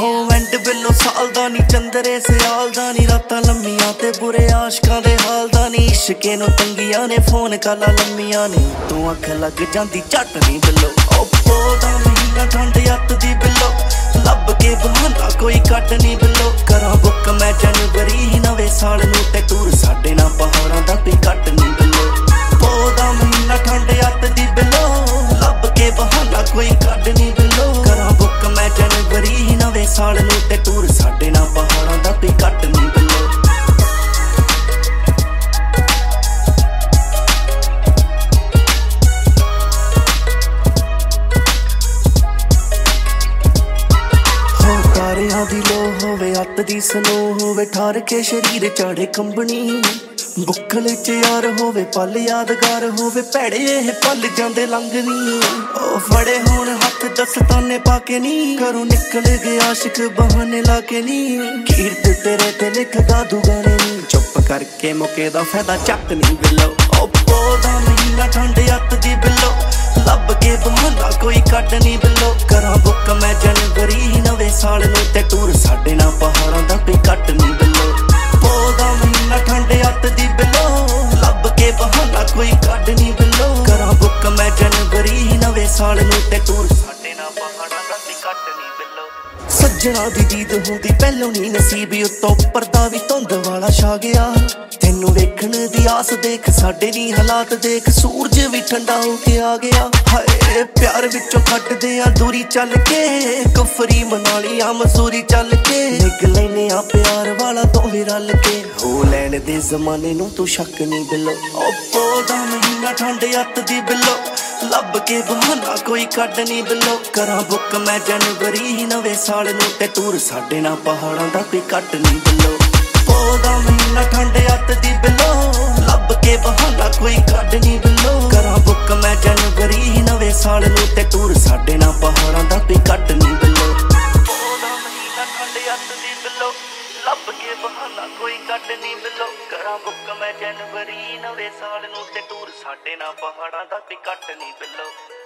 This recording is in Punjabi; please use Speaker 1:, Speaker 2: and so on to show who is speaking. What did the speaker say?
Speaker 1: ਹੋ ਐਂਡ ਬਿੱਲੋ ਸਾਲ ਦਾ ਨੀ ਚੰਦਰੇ ਸਿਆਲ ਦਾ ਨੀ ਰਾਤਾਂ ਲੰਮੀਆਂ ਤੇ ਬੁਰੇ ਆਸ਼ਕਾਂ ਦੇ ਹਾਲ ਦਾ ਨੀ ਇਸ਼ਕੇ ਨੂੰ ਤੰਗੀਆਂ ਨੇ ਫੋਨ ਕਾਲਾਂ ਲੰਮੀਆਂ ਨੇ ਤੂੰ ਅੱਖ ਲੱਗ ਜਾਂਦੀ ਝੱਟ ਨੀ ਬਿੱਲੋ ਓਪੋ ਦਾ ਮਹੀਨਾ ਠੰਡ ਅੱਤ ਦੀ ਬਿੱਲੋ ਲੱਭ ਕੇ ਬਹਾਨਾ ਕੋਈ ਕੱਢ ਨੀ ਬਿੱਲੋ ਕਰਾਂ ਬੁੱਕ ਮੈਂ ਜਨਵਰੀ ਨਵੇਂ ਸਾਲ ਨੂੰ ਤੇ ਟੂਰ ਸਾਡੇ ਨਾਲ ਪਹਾੜਾਂ ਦਾ ਵੀ ਕੱਟ ਨੀ ਬਿੱਲੋ ਪੋ ਦਾ ਮਹੀਨਾ ਠੰਡ ਅੱਤ ਦੀ ਬਿੱਲੋ ਲੱਭ ਕੇ ਬਹਾਨਾ ਕੋਈ ਕੱਢ ਨੀ ਬਿੱਲੋ ਕਰਾਂ ਬੁੱਕ ਮੈਂ ਜਨਵਰੀ ਨਵੇਂ ਸਾਲ ਨੂੰ ਤੇ ਟੂਰ ਸਾਡੇ ਨਾਲ ਪਹਾੜਾਂ ਦਾ ਵੀ ਕੱਟ ਨੀ ਬਿੱਲੋ ਤਾਰਿਆਂ ਦੀ ਲੋ ਹੋਵੇ ਅੱਤ ਦੀ ਸਨੋ ਹੋਵੇ ਠਾਰ ਕੇ ਸ਼ਰੀਰ ਚਾੜੇ ਕੰਬਣੀ ਬੁੱਕਲ ਚ ਯਾਰ ਹੋਵੇ ਪਲ ਯਾਦਗਾਰ ਹੋਵੇ ਭੈੜੇ ਇਹ ਪਲ ਜਾਂਦੇ ਲੰਘਨੀ ਉਹ ਫੜੇ ਹੁਣ ਹੱਥ ਦਸਤਾਨੇ ਪਾ ਕੇ ਨੀ ਘਰੋਂ ਨਿਕਲ ਗਏ ਆਸ਼ਿਕ ਬਹਾਨੇ ਲਾ ਕੇ ਨੀ ਕੀਰਤ ਤੇਰੇ ਤੇ ਲਿਖਦਾ ਦੁਗਾਣੇ ਨੀ ਚੁੱਪ ਕਰਕੇ ਮੁਕੇ ਦਾ ਫਾਇਦਾ ਚੱਕ ਨੀ ਬਿੱਲੋ ਓਪੋ ਦਾ ਮਹੀਨਾ ਠੰਡ ਅੱਤ ਦੀ ਬਿੱਲੋ ਲੱਭ ਕੇ ਬਹਾਨਾ ਕੋਈ ਕੱਢ ਨੀ ਬਿੱਲੋ ਕਰਾਂ ਬੁੱਕ ਮੈਂ ਜਨਵਰੀ ਨਵੇਂ ਸਾਲ ਨੂੰ ਤੇ ਟੂਰ ਸਾਡੇ ਨਾਲ ਪਹਾੜਾਂ ਦਾ ਵੀ ਕੱਟ ਨੀ ਬਿੱਲੋ ਪੋ ਦਾ ਮਹੀਨਾ ਠੰਡ ਅੱਤ ਦੀ ਬਿੱਲੋ ਲੱਭ ਕੇ ਬਹਾਨਾ ਕੋਈ ਕੱਢ ਨੀ ਬਿੱਲੋ ਕਰਾਂ ਬੁੱਕ ਮੈਂ ਜਨਵਰੀ ਨਵੇਂ ਸਾਲ ਨੂੰ ਤੇ ਟੂਰ ਸਾਡੇ ਨਾਲ ਪਹਾੜਾਂ ਦਾ ਵੀ ਕੱਟ ਨੀ ਬਿੱਲੋ ਸੱਜਣਾ ਦੀ ਦੀਦ ਹੁੰਦੀ ਪਹਿਲੋਂ ਨੀ ਨਸੀਬ ਉੱਤੋਂ ਪਰਦਾ ਵੀ ਧੁੰਦ ਵਾਲਾ ਛਾ ਗਿਆ ਤੈਨੂੰ ਵੇਖਣ ਦੀ ਆਸ ਦੇਖ ਸਾਡੇ ਨੀ ਹਾਲਾਤ ਦੇਖ ਸੂਰਜ ਵੀ ਠੰਡਾ ਹੋ ਕੇ ਆ ਗਿਆ ਹਾਏ ਪਿਆਰ ਵਿੱਚੋਂ ਕੱਟਦੇ ਆ ਦੂਰੀ ਚੱਲ ਕੇ ਕੁਫਰੀ ਮਨਾਲੀ ਆ ਮਸੂਰੀ ਚੱਲ ਕੇ ਨਿਗ ਲੈਨੇ ਆ ਪਿਆਰ ਵਾਲਾ ਦੋਵੇਂ ਰਲ ਕੇ ਹੋ ਲੈਣ ਦੇ ਜ਼ਮਾਨੇ ਨੂੰ ਤੂੰ ਸ਼ੱਕ ਨੀ ਬਿੱਲੋ ਓਪੋ ਦਾ ਮਹੀਨਾ ਠੰਡ ਅੱਤ ਦੀ ਬਿੱਲੋ ਲੱਭ ਕੇ ਬਹਾਨਾ ਕੋਈ ਕੱਢ ਨੀ ਬਿੱਲੋ ਕਰਾਂ ਬੁੱਕ ਮੈਂ ਜਨਵਰੀ ਨਵੇਂ ਸਾਲ ਨੂੰ ਤੇ ਟੂਰ ਸਾਡੇ ਨਾਲ ਪਹਾੜਾਂ ਦਾ ਵੀ ਕੱਟ ਨੀ ਬਿੱਲੋ ਪੋ ਦਾ ਮਹੀਨਾ ਠੰਡ ਅੱਤ ਦੀ ਬਿੱਲੋ ਲੱਭ ਕੇ ਬਹਾਨਾ ਕੋਈ ਕੱਢ ਨੀ ਬਿੱਲੋ ਕਰਾਂ ਬੁੱਕ ਮੈਂ ਜਨਵਰੀ ਨਵੇਂ ਸਾਲ ਨੂੰ ਤੇ ਟੂਰ ਸਾਡੇ ਨਾਲ ਪਹਾੜਾਂ ਦਾ ਵੀ ਕੱਟ ਨੀ ਬਿੱਲੋ ਪੋ ਦਾ ਮਹੀਨਾ ਠੰਡ ਅੱਤ ਦੀ ਬਿੱਲੋ ਲੱਭ ਕੇ ਬਹਾਨਾ ਕੋਈ ਕੱਢ ਨੀ ਬਿੱਲੋ ਕਰਾਂ ਬੁੱਕ ਮੈਂ ਜਨਵਰੀ ਨਵੇਂ ਸਾਲ ਨੂੰ ਤੇ ਟੂਰ ਸਾਡੇ ਨਾਲ ਪਹਾੜਾਂ ਦਾ ਵੀ ਕੱਟ ਨੀ ਬਿੱਲੋ